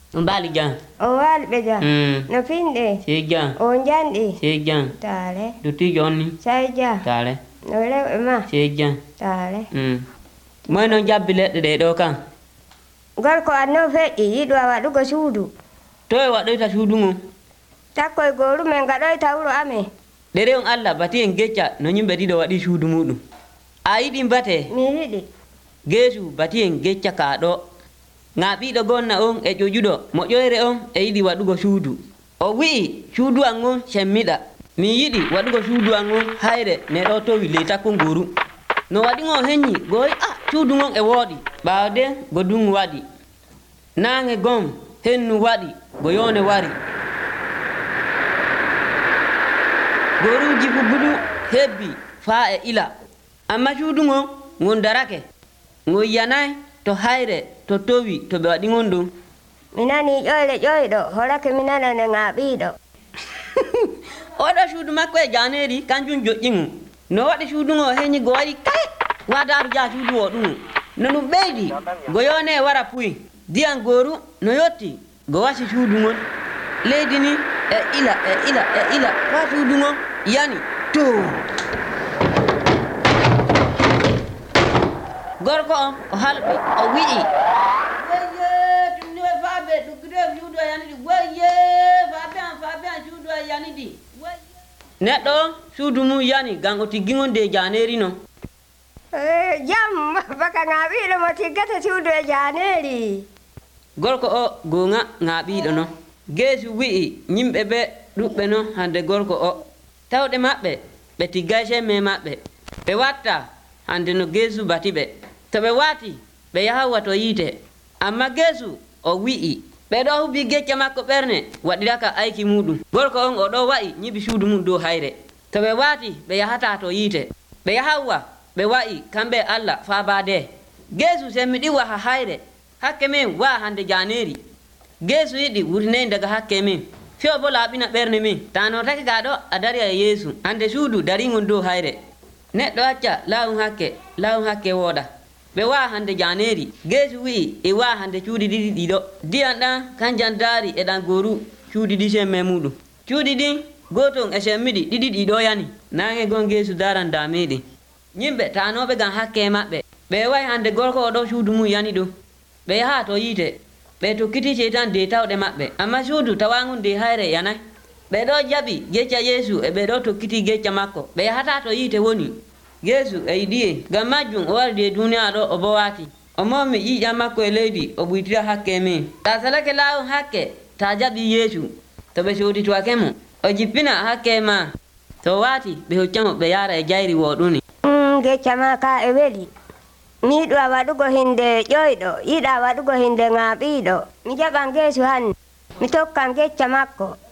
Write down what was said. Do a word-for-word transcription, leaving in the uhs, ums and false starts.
On baali jam. O walɓe jam. Mm. No finɗe? Si jam. O janɗi? Si jam. Taale. Dottijo on ni? Say jam. Taale. No rewɓe ma? Si jam. Taale. Mm. Moy noon jabbi leɗɗe ɗe ɗo kan? Gorko anno feƴƴi yiɗo a waɗugo suudu. To e waɗoyta suudu ngon? Takkoye gooru men gaɗoyta wuro amen. Ɗere on Allah bati en gecca no yimɓe ɗiɗo waɗi suudu muɗum. A yiɗi mbate? Mi yiɗi. Geesu bati en gecca ka ɗo. Nga ɓiɗo gonna on e ƴoƴuɗo mo ƴoyre on e yiɗi waɗugo suudu. O wi'i suudu an on semmiɗa. Mi yiɗi waɗugo suudu an on hayre ne ɗo towi ley takko ngoru. No waɗi on heññi goyi a suudu ngon e wooɗi. Ɓaawde go dungu waɗi. Naange gom hennu waɗi go yone wari. Goruji bubbuɗu hebbi faa e ila. Amma suudu ngon ngon darake. Ngon yanay to hayre to towi to ɓe waɗi ngon ɗum. Mi nani ƴoyle ƴoyɗo horake mi nanane ŋaaɓiiɗo. Oɗo suudu makko e janeeri kanjum joƴƴi mum. No waɗi suudu ngo heñi go waɗi kay wadaru ja suudu o ɗum. No ɗum ɓeydi go yone e wara puy. Diyan goru no yotti go wasi suudu ngon. Leydi ni e ila e ila e ila fa suudu ngon yani to. Gorko on o halɓi o wi'i weye tunniwe faaɓe ɗuggude suudu e yanidi weye faaɓe an faaɓe an suudu e yanidi neɗɗo on suudu mum yani gam o tiggigon de janeeri noon. Jam baka ŋaaɓiiɗo mo tiggata suudu e janeeri. Gorko o gonga ŋaaɓiiɗo noon. Geesu wi'i yimɓe ɓe ɗuɓɓe noon hande gorko o tawɗe maɓɓe ɓe tiggay semme maɓɓe ɓe watta hande no Geesu bati ɓe. To ɓe waati ɓe yahawa to yiite amma Geesu o wi'i ɓeɗo hubi gecca makko ɓerne waɗiraka ayki muɗum. Gorko on o ɗo wa'i ñibi suudu mum dow hayre. To ɓe waati ɓe yahata to yiite ɓe yahawa ɓe wa'i kamɓe Allah faabade. Geesu semmiɗi waha hayre hakke men wa hande janeeri. Geesu yiɗi wurtiney daga hakke men fewo bo laaɓina ɓerne men tano taki ga ɗo a dari e Yeesu hande suudu daringon dow hayre. Neɗɗo acca laawum hakke laawum hakke wooɗa. Ɓe waa hande janeeri. Geesu wi'i e waa hande cuuɗi ɗiɗi ɗiɗo. Diyan ɗan kanjan daari e ɗan goru cuuɗi ɗi semme muɗum. Cuuɗi ɗin goton e semmiɗi ɗiɗi ɗiɗo yani. Nange gon Geesu daran da meɗen. Yimɓe tanoɓe gam hakke maɓɓe ɓe wayi hande gorko o ɗo suudu mum yani ɗum. Ɓe yaha to yiite ɓe tokkiti seytan de tawɗe maɓɓe amma suudu tawangun de hayre yanay. Ɓe ɗo jaɓi gecca Yeesu e ɓe ɗo tokkiti gecca makko ɓe yahata to yiite woni. Geesu e yiɗiye gam majjum o wari de duniya ɗo o bo waati o mommi ƴiƴam makko e leydi o ɓuytira hakke men. Ta salake laawum hakke ta jaɓi Yeesu to ɓe soditwake mo o jippina hakke ma to waati ɓe hoccamo ɓe yara e jayri woɗuni. Gecca ma ka e weli. Mi yiɗu a waɗugo hinde ƴoyɗo yiɗa waɗugo hinde ŋaaɓiiɗo. Mi jaɓan Geesu hanne mi tokkan gecca makko.